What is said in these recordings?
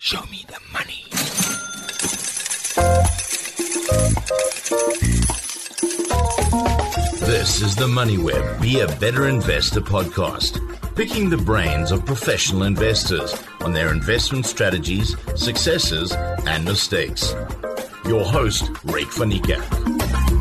Show me the money. This is the MoneyWeb Be a Better Investor podcast, picking the brains of professional investors on their investment strategies, successes, and mistakes. Your host, Ryk van Niekerk.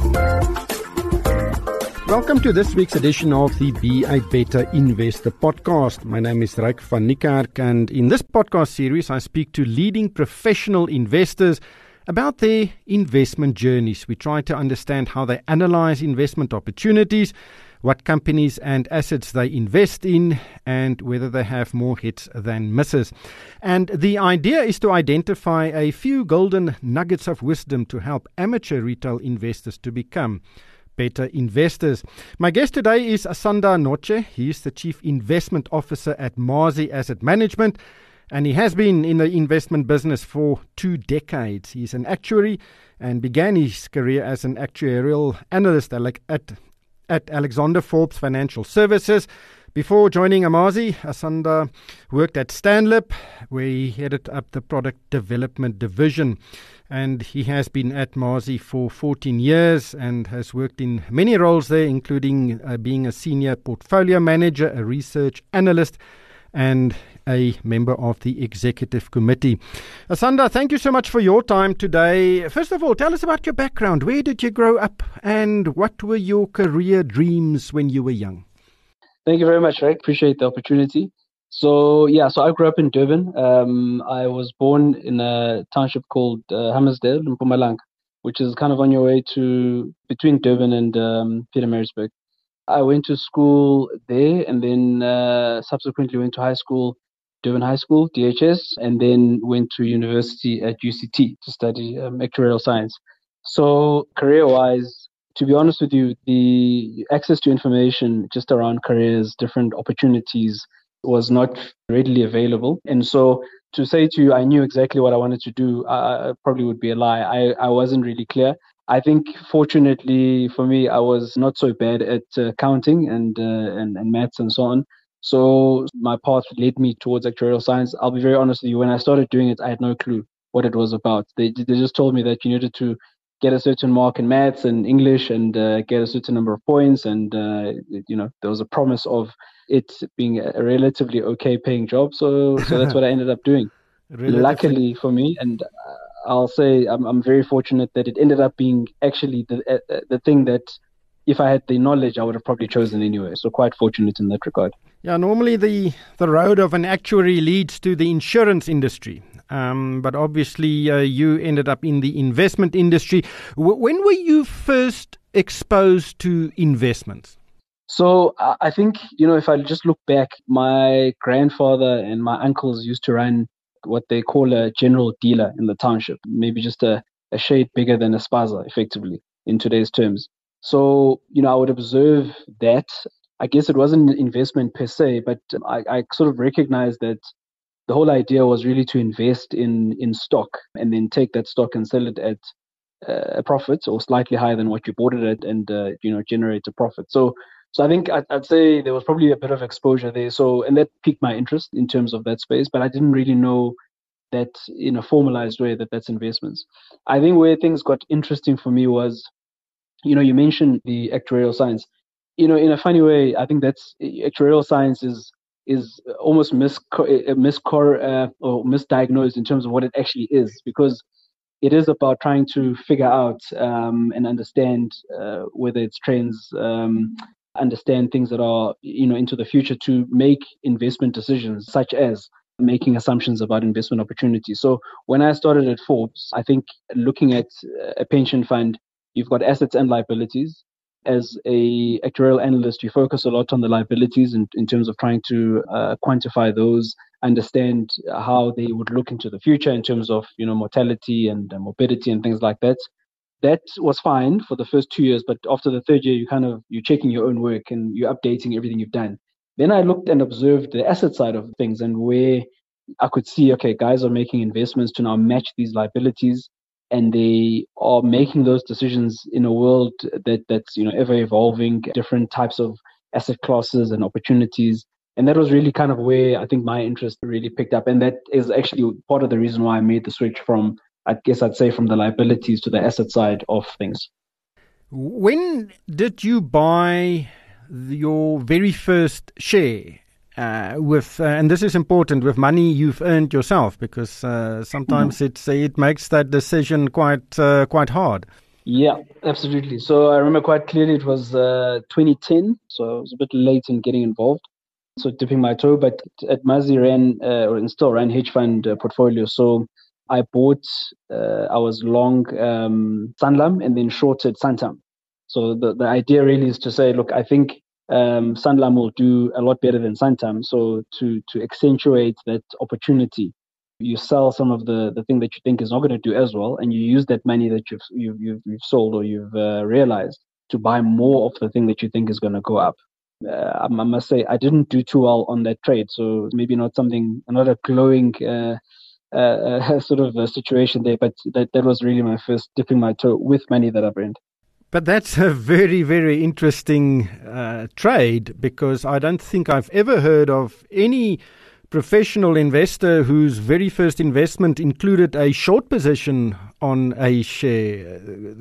Welcome to this week's edition of the Be a Better Investor podcast. My name is Ryk van Niekerk, and in this podcast series, I speak to leading professional investors about their investment journeys. We try to understand how they analyze investment opportunities, what companies and assets they invest in, and whether they have more hits than misses. And the idea is to identify a few golden nuggets of wisdom to help amateur retail investors to become better investors. My guest today is Asanda Noche. He is the Chief Investment Officer at Mazi Asset Management, and he has been in the investment business for 2 decades. He's an actuary and began his career as an actuarial analyst at Alexander Forbes Financial Services. Before joining Mazi, Asanda worked at Stanlib, where he headed up the product development division. And he has been at Mazi for 14 years and has worked in many roles there, including being a senior portfolio manager, a research analyst, and a member of the executive committee. Asanda, thank you so much for your time today. First of all, tell us about your background. Where did you grow up and what were your career dreams when you were young? Thank you very much, Ryk. Appreciate the opportunity. So I grew up in Durban. I was born in a township called Hammersdale in Mpumalanga, which is kind of on your way to between Durban and Pietermaritzburg. I went to school there and then subsequently went to high school, Durban High School, DHS, and then went to university at UCT to study actuarial science. So career-wise, to be honest with you, the access to information just around careers, different opportunities was not readily available. And so to say to you, I knew exactly what I wanted to do, I probably would be a lie. I wasn't really clear. I think fortunately for me, I was not so bad at counting and maths and so on. So my path led me towards actuarial science. I'll be very honest with you. When I started doing it, I had no clue what it was about. They just told me that you needed to get a certain mark in maths and English and get a certain number of points. And, there was a promise of it being a relatively okay paying job. So that's what I ended up doing. Luckily for me, and I'll say I'm very fortunate that it ended up being actually the thing that if I had the knowledge, I would have probably chosen anyway. So quite fortunate in that regard. Yeah, normally the road of an actuary leads to the insurance industry. But obviously you ended up in the investment industry. When were you first exposed to investments? So I think, if I just look back, my grandfather and my uncles used to run what they call a general dealer in the township, maybe just a shade bigger than a spaza, effectively, in today's terms. So, I would observe that. I guess it wasn't an investment per se, but I sort of recognized that the whole idea was really to invest in stock and then take that stock and sell it at a profit or slightly higher than what you bought it at and, generate a profit. So I think I'd say there was probably a bit of exposure there. And that piqued my interest in terms of that space, but I didn't really know that in a formalized way that's investments. I think where things got interesting for me was, you mentioned the actuarial science. In a funny way, I think that's actuarial science is almost misdiagnosed in terms of what it actually is, because it is about trying to figure out and understand whether it's trends, understand things that are into the future to make investment decisions, such as making assumptions about investment opportunities. So when I started at Forbes, I think looking at a pension fund, you've got assets and liabilities. As a actuarial analyst, you focus a lot on the liabilities in terms of trying to quantify those, understand how they would look into the future in terms of mortality and morbidity and things like that. That was fine for the first 2 years, but after the third year, you're checking your own work and you're updating everything you've done. Then I looked and observed the asset side of things and where I could see, okay, guys are making investments to now match these liabilities, and they are making those decisions in a world that's ever evolving, different types of asset classes and opportunities. And that was really kind of where I think my interest really picked up. And that is actually part of the reason why I made the switch from, I guess I'd say, from the liabilities to the asset side of things. When did you buy your very first share? And this is important, with money you've earned yourself, because sometimes it makes that decision quite hard. Yeah, absolutely. So I remember quite clearly it was 2010, so I was a bit late in getting involved. So dipping my toe, but at Mazi and still ran hedge fund portfolio. So I bought, I was long Sanlam and then shorted Santam. So the idea really is to say, look, I think Sanlam will do a lot better than Santam. So to accentuate that opportunity, you sell some of the thing that you think is not going to do as well, and you use that money that you've sold or you've realized to buy more of the thing that you think is going to go up. I must say I didn't do too well on that trade, so maybe not a glowing sort of a situation there, but that was really my first dipping my toe with money that I've earned. But that's a very, very interesting trade, because I don't think I've ever heard of any professional investor whose very first investment included a short position on a share.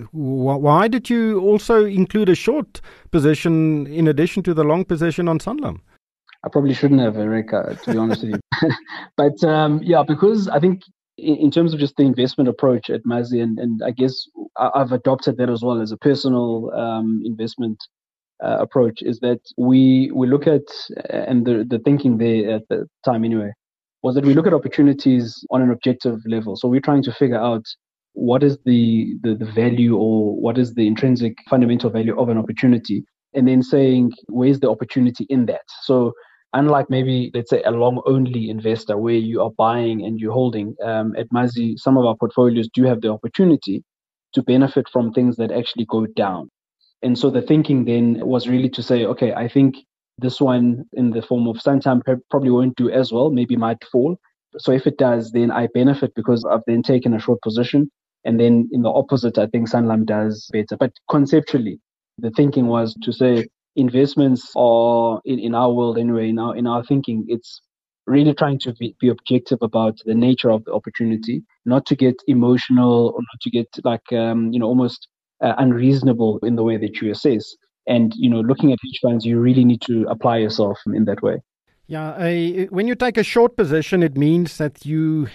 Why did you also include a short position in addition to the long position on Sanlam? I probably shouldn't have, Erica, to be honest with you. But because I think in terms of just the investment approach at Mazi, and I guess I've adopted that as well as a personal investment approach, is that we look at, and the thinking there at the time anyway, was that we look at opportunities on an objective level. So we're trying to figure out what is the value, or what is the intrinsic fundamental value of an opportunity, and then saying, where's the opportunity in that? So unlike maybe, let's say, a long-only investor where you are buying and you're holding, at Mazi, some of our portfolios do have the opportunity to benefit from things that actually go down. And so the thinking then was really to say, okay, I think this one in the form of Santam probably won't do as well, maybe might fall. So if it does, then I benefit because I've then taken a short position. And then in the opposite, I think Sanlam does better. But conceptually, the thinking was to say investments are, in our world anyway, in our thinking, it's really trying to be objective about the nature of the opportunity, not to get emotional or not to get almost unreasonable in the way that you assess. And, looking at hedge funds, you really need to apply yourself in that way. Yeah, when you take a short position, it means that you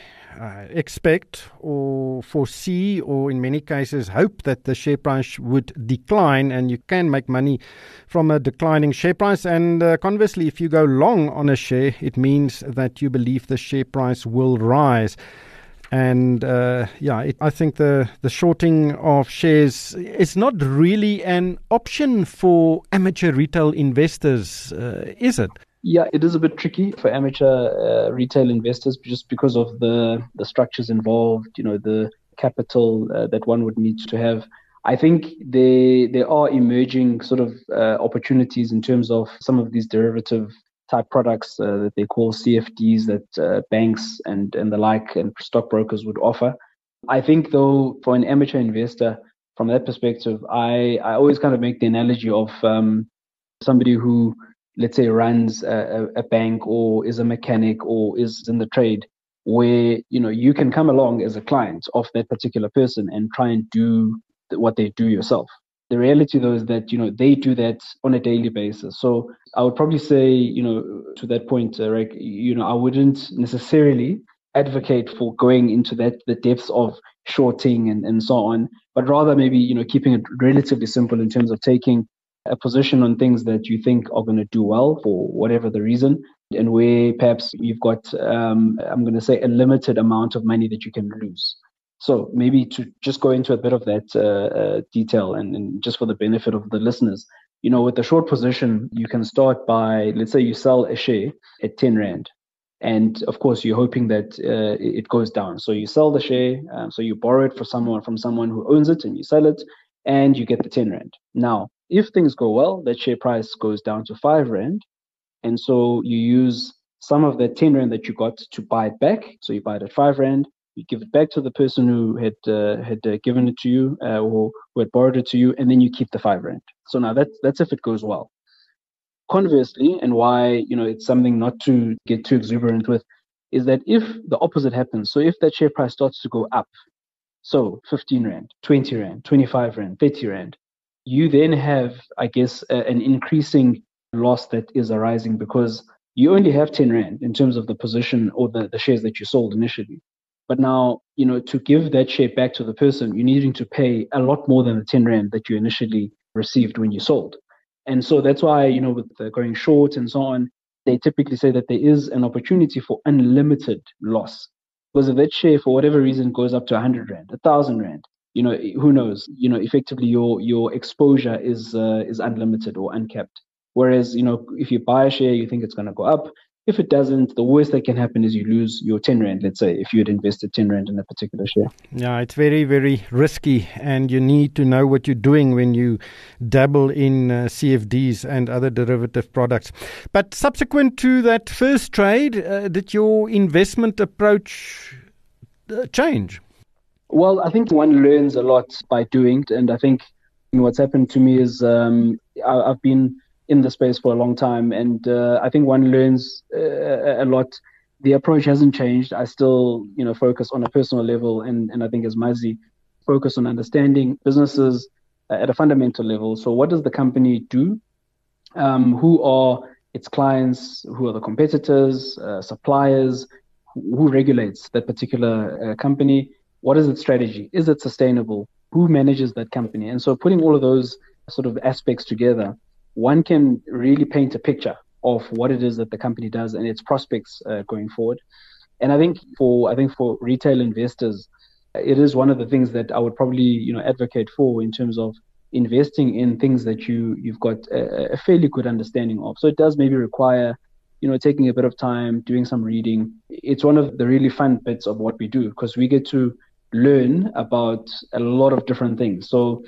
expect or foresee, or in many cases hope, that the share price would decline, and you can make money from a declining share price. And conversely, if you go long on a share, it means that you believe the share price will rise. And I think the shorting of shares is not really an option for amateur retail investors, is it? Yeah, it is a bit tricky for amateur retail investors just because of the structures involved, the capital that one would need to have. I think there are emerging sort of opportunities in terms of some of these derivative type products that they call CFDs that banks and the like and stockbrokers would offer. I think, though, for an amateur investor, from that perspective, I always kind of make the analogy of somebody who, let's say, runs a bank or is a mechanic or is in the trade, where, you can come along as a client of that particular person and try and do what they do yourself. The reality, though, is that, they do that on a daily basis. So I would probably say, to that point, Rick, I wouldn't necessarily advocate for going into the depths of shorting and so on, but rather maybe, keeping it relatively simple in terms of taking a position on things that you think are going to do well for whatever the reason, and where perhaps you've got, I'm going to say, a limited amount of money that you can lose. So maybe to just go into a bit of that detail and just for the benefit of the listeners, with the short position, you can start by, let's say you sell a share at 10 Rand. And of course, you're hoping that it goes down. So you sell the share, so you borrow it from someone who owns it, and you sell it, and you get the 10 Rand. Now, if things go well, that share price goes down to 5 Rand. And so you use some of the 10 Rand that you got to buy it back. So you buy it at 5 Rand. You give it back to the person who had given it to you or who had borrowed it to you, and then you keep the 5 Rand. So now that's if it goes well. Conversely, and why, it's something not to get too exuberant with, is that if the opposite happens, so if that share price starts to go up, so 15 Rand, 20 Rand, 25 Rand, 30 Rand, you then have, I guess, an increasing loss that is arising because you only have 10 Rand in terms of the position or the shares that you sold initially. But now, to give that share back to the person, you're needing to pay a lot more than the 10 Rand that you initially received when you sold. And so that's why, with the going short and so on, they typically say that there is an opportunity for unlimited loss. Because if that share, for whatever reason, goes up to 100 Rand, 1,000 Rand, who knows? Effectively, your exposure is unlimited or uncapped. Whereas, if you buy a share, you think it's going to go up. If it doesn't, the worst that can happen is you lose your 10 Rand, let's say, if you had invested 10 Rand in a particular share. Yeah, it's very, very risky, and you need to know what you're doing when you dabble in CFDs and other derivative products. But subsequent to that first trade, did your investment approach change? Well, I think one learns a lot by doing, and I think what's happened to me is I've been in the space for a long time, and I think one learns a lot. The approach hasn't changed. I still, focus on a personal level, and I think as Mazi, focus on understanding businesses at a fundamental level. So what does the company do? Who are its clients? Who are the competitors, suppliers? Who regulates that particular company? What is its strategy? Is it sustainable? Who manages that company? And so putting all of those sort of aspects together, one can really paint a picture of what it is that the company does and its prospects going forward. And I think for retail investors, it is one of the things that I would probably advocate for in terms of investing in things that you've got a fairly good understanding of. So it does maybe require taking a bit of time, doing some reading. It's one of the really fun bits of what we do because we get to learn about a lot of different things. So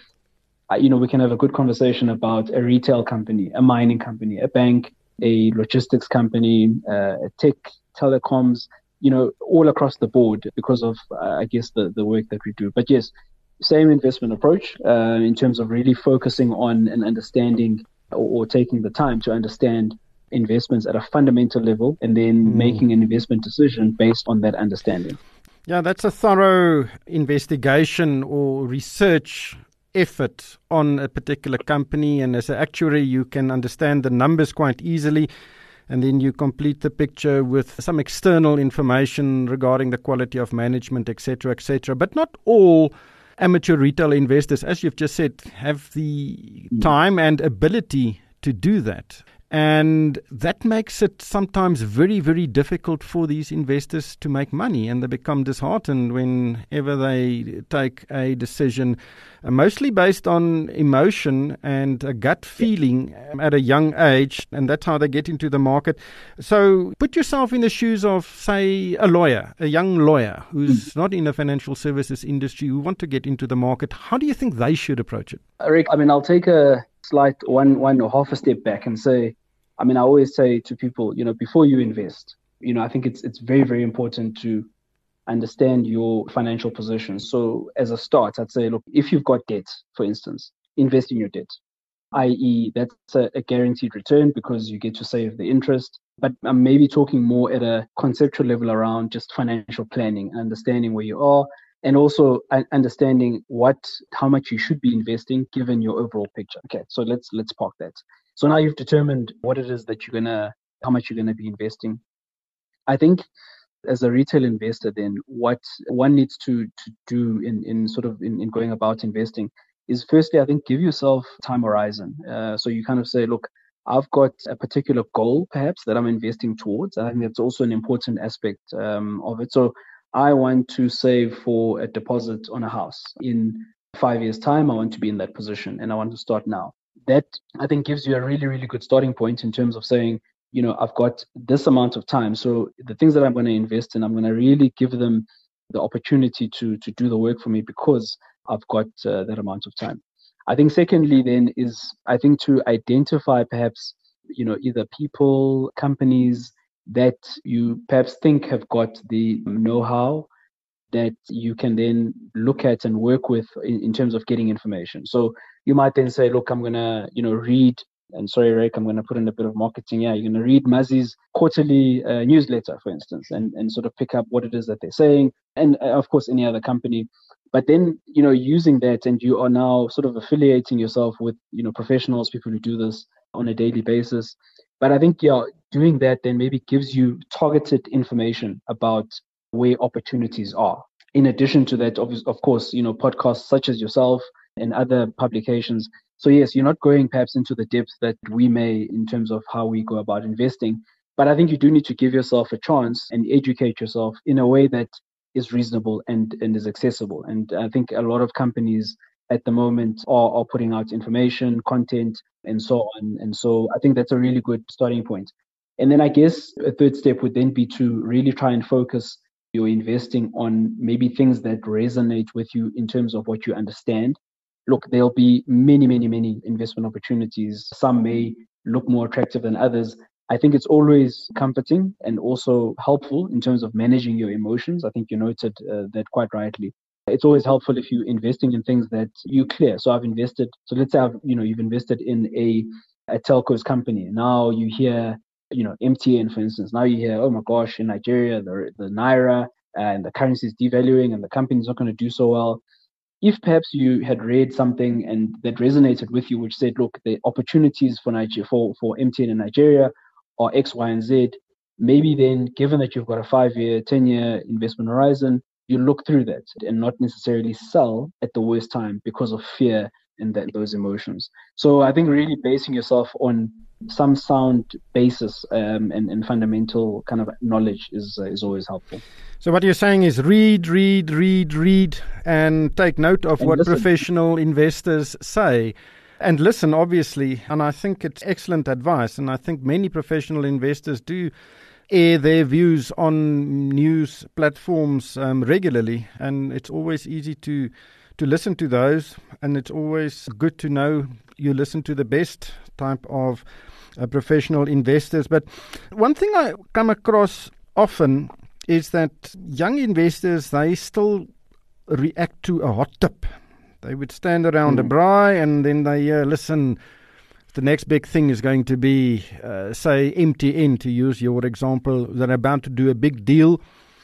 we can have a good conversation about a retail company, a mining company, a bank, a logistics company, a tech, telecoms, all across the board because of, I guess, the work that we do. But yes, same investment approach in terms of really focusing on and understanding or taking the time to understand investments at a fundamental level and then making an investment decision based on that understanding. Yeah, that's a thorough investigation or research effort on a particular company, and as an actuary you can understand the numbers quite easily, and then you complete the picture with some external information regarding the quality of management, etc., etc. But not all amateur retail investors, as you've just said, have the time and ability to do that. And that makes it sometimes very, very difficult for these investors to make money, and they become disheartened whenever they take a decision, mostly based on emotion and a gut feeling at a young age, and that's how they get into the market. So put yourself in the shoes of, say, a young lawyer who's not in the financial services industry, who want to get into the market. How do you think they should approach it? Rick, I'll take a slight one or half a step back and say, I always say to people, before you invest, I think it's very, very important to understand your financial position. So as a start, I'd say, look, if you've got debt, for instance, invest in your debt, i.e. that's a guaranteed return because you get to save the interest. But I'm maybe talking more at a conceptual level around just financial planning, understanding where you are, and also understanding how much you should be investing given your overall picture. Okay, so let's park that. So now you've determined what it is that how much you're gonna be investing. I think as a retail investor, then what one needs to do in going about investing is firstly, I think, give yourself time horizon. So you kind of say, look, I've got a particular goal perhaps that I'm investing towards. I think that's also an important aspect of it. So I want to save for a deposit on a house. In 5 years' time, I want to be in that position and I want to start now. That, I think, gives you a really, really good starting point in terms of saying, I've got this amount of time. So the things that I'm going to invest in, I'm going to really give them the opportunity to do the work for me because I've got that amount of time. I think secondly then is, I think, to identify perhaps, either people, companies that you perhaps think have got the know-how that you can then look at and work with in terms of getting information. So you might then say, look, I'm going to, read And sorry, Rick, I'm going to put in a bit of marketing. Yeah, you're going to read Mazi's quarterly newsletter, for instance, and sort of pick up what it is that they're saying. And of course, any other company. But then, using that, and you are now sort of affiliating yourself with, professionals, people who do this on a daily basis. But I think, yeah, doing that then maybe gives you targeted information about where opportunities are. In addition to that, of course, podcasts such as yourself and other publications. So yes, you're not going perhaps into the depth that we may in terms of how we go about investing. But I think you do need to give yourself a chance and educate yourself in a way that is reasonable and is accessible. And I think a lot of companies at the moment are putting out information, content, and so on. And so I think that's a really good starting point. And then I guess a third step would then be to really try and focus your investing on maybe things that resonate with you in terms of what you understand. Look, there'll be many, many, many investment opportunities. Some may look more attractive than others. I think it's always comforting and also helpful in terms of managing your emotions. I think you noted that quite rightly. It's always helpful if you're investing in things that you clear. So let's say you've invested in a telco's company. Now you hear, MTN, for instance. Now you hear, oh my gosh, in Nigeria, the Naira and the currency is devaluing and the company's not going to do so well. If perhaps you had read something and that resonated with you, which said, look, the opportunities for MTN in Nigeria are X, Y, and Z, maybe then, given that you've got a 5-year, 10-year investment horizon, you look through that and not necessarily sell at the worst time because of fear and those emotions. So I think really basing yourself on some sound basis and fundamental kind of knowledge is always helpful. So what you're saying is read, and take note of what listen. Professional investors say. And listen, obviously, and I think it's excellent advice. And I think many professional investors do air their views on news platforms regularly. And it's always easy to listen to those. And it's always good to know you listen to the best type of professional investors. But one thing I come across often is that young investors, they still react to a hot tip. They would stand around a braai and then they listen, the next big thing is going to be, say, MTN, to use your example. They're about to do a big deal.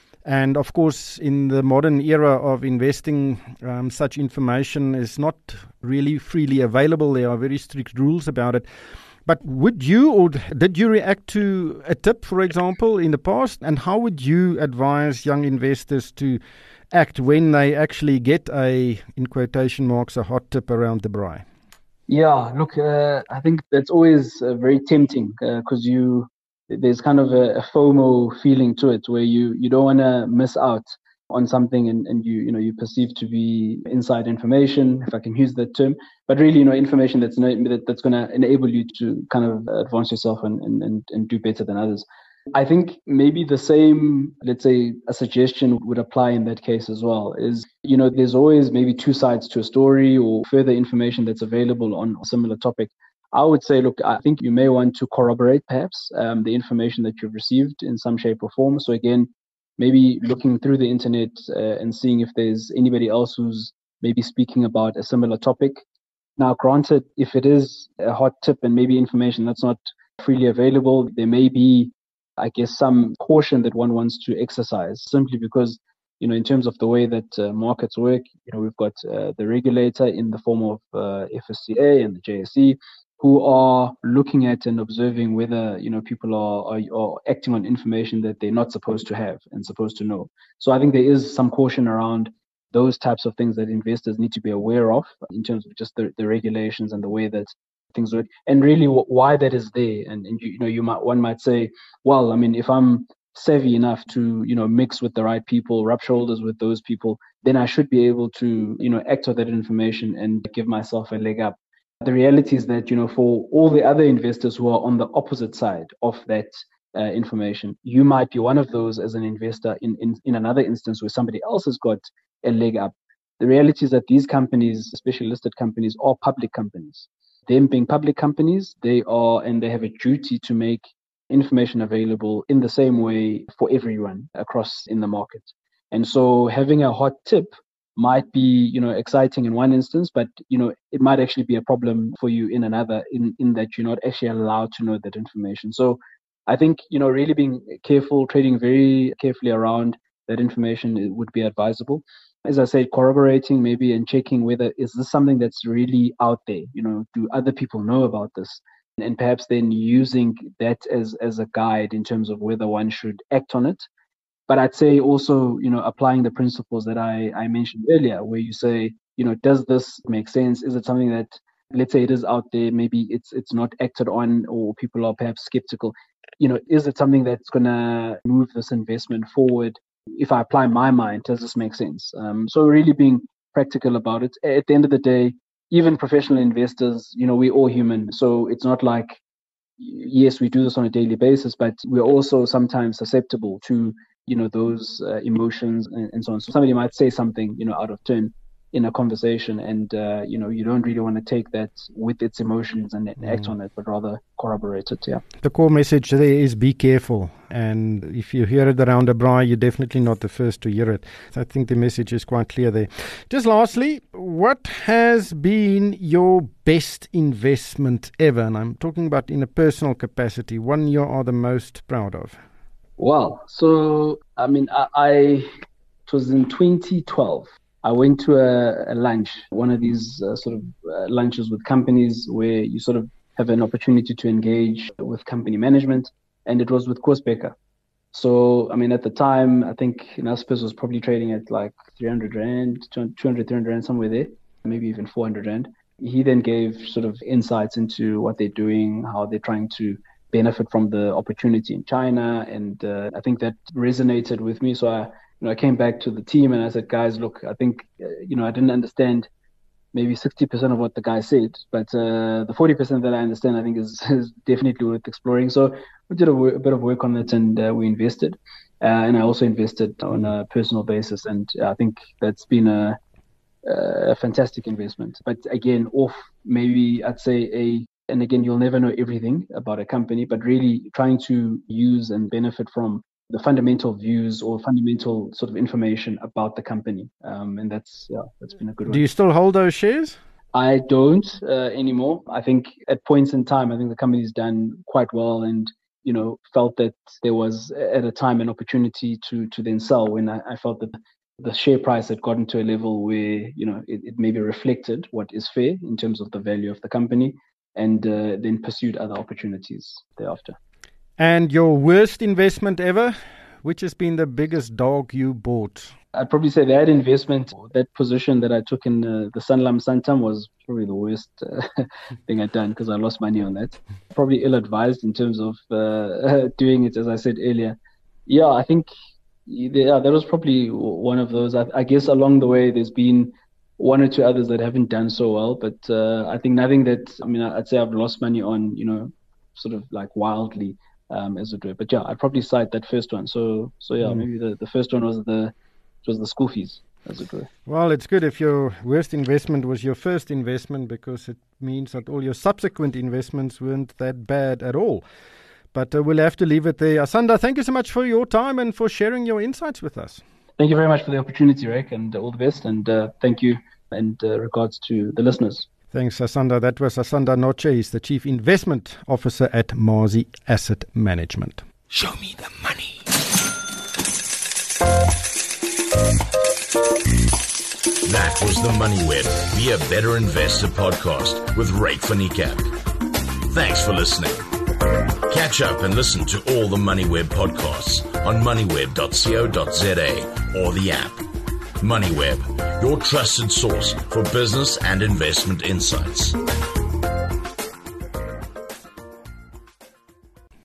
And of course, in the modern era of investing, such information is not really freely available. There are very strict rules about it. But would you or did you react to a tip, for example, in the past? And how would you advise young investors to act when they actually get a, in quotation marks, a hot tip around the braai? Yeah, look, I think that's always very tempting because there's kind of a FOMO feeling to it where you don't want to miss out on something and you perceive to be inside information, if I can use that term, but really, information that's going to enable you to kind of advance yourself and do better than others. I think maybe the same, let's say, a suggestion would apply in that case as well is, there's always maybe two sides to a story or further information that's available on a similar topic. I would say, look, I think you may want to corroborate perhaps the information that you've received in some shape or form. So again, maybe looking through the internet and seeing if there's anybody else who's maybe speaking about a similar topic. Now, granted, if it is a hot tip and maybe information that's not freely available, there may be, I guess, some caution that one wants to exercise simply because, in terms of the way that markets work, we've got the regulator in the form of FSCA and the JSE who are looking at and observing whether, people are acting on information that they're not supposed to have and supposed to know. So I think there is some caution around those types of things that investors need to be aware of in terms of just the regulations and the way that things work, and really why that is there. And one might say, well, I mean, if I'm savvy enough to mix with the right people, rub shoulders with those people, then I should be able to act on that information and give myself a leg up. The reality is that for all the other investors who are on the opposite side of that information, you might be one of those as an investor in another instance where somebody else has got a leg up. The reality is that these companies, especially listed companies, are public companies. Them being public companies, they have a duty to make information available in the same way for everyone across in the market. And so having a hot tip might be, exciting in one instance, but, it might actually be a problem for you in another, in that you're not actually allowed to know that information. So I think, really being careful, trading very carefully around that information, it would be advisable. As I said, corroborating maybe and checking whether is this something that's really out there? Do other people know about this? And perhaps then using that as a guide in terms of whether one should act on it. But I'd say also, applying the principles that I mentioned earlier, where you say, does this make sense? Is it something that, let's say it is out there, maybe it's not acted on, or people are perhaps skeptical. Is it something that's going to move this investment forward? If I apply my mind, does this make sense? So really being practical about it. At the end of the day, even professional investors, we're all human. So it's not like, yes, we do this on a daily basis, but we're also sometimes susceptible to, those emotions and so on. So somebody might say something, out of turn in a conversation, and, you don't really want to take that with its emotions and act on it, but rather corroborate it. Yeah. The core message there is be careful. And if you hear it around a braai, you're definitely not the first to hear it. So I think the message is quite clear there. Just lastly, what has been your best investment ever? And I'm talking about in a personal capacity, one you are the most proud of. Wow. So, it was in 2012. I went to a lunch, one of these lunches with companies where you sort of have an opportunity to engage with company management, and it was with Koos Bekker. So, at the time, I think Naspers was probably trading at like 300 Rand, 200, 300 Rand, somewhere there, maybe even 400 Rand. He then gave sort of insights into what they're doing, how they're trying to benefit from the opportunity in China. And I think that resonated with me. So I came back to the team and I said, guys, look, I think, I didn't understand maybe 60% of what the guy said, but the 40% that I understand, I think is definitely worth exploring. So we did a bit of work on it, and we invested. And I also invested on a personal basis. And I think that's been a fantastic investment. But again, maybe I'd say and again, you'll never know everything about a company, but really trying to use and benefit from the fundamental views or fundamental sort of information about the company. And that's been a good one. Do you still hold those shares? I don't anymore. I think at points in time, I think the company's done quite well, and, felt that there was at a time an opportunity to then sell when I felt that the share price had gotten to a level where, it maybe reflected what is fair in terms of the value of the company, and then pursued other opportunities thereafter. And your worst investment ever? Which has been the biggest dog you bought? I'd probably say that investment, that position that I took in the Sanlam Santam was probably the worst thing I'd done, because I lost money on that. Probably ill-advised in terms of doing it, as I said earlier. Yeah, I think that was probably one of those. I guess along the way there's been one or two others that haven't done so well, but I think nothing that, I'd say I've lost money on, sort of like wildly, as it were. But yeah, I'd probably cite that first one. So yeah, maybe the first one was the school fees, as it were. Well, it's good if your worst investment was your first investment, because it means that all your subsequent investments weren't that bad at all. But we'll have to leave it there. Asanda, thank you so much for your time and for sharing your insights with us. Thank you very much for the opportunity, Rick, and all the best. And thank you, and regards to the listeners. Thanks, Asanda. That was Asanda Noche. He's the Chief Investment Officer at Mazi Asset Management. Show me the money. That was the Money Web, Be a Better Investor podcast with Ryk van Niekerk. Thanks for listening. Catch up and listen to all the MoneyWeb podcasts on moneyweb.co.za or the app. MoneyWeb, your trusted source for business and investment insights.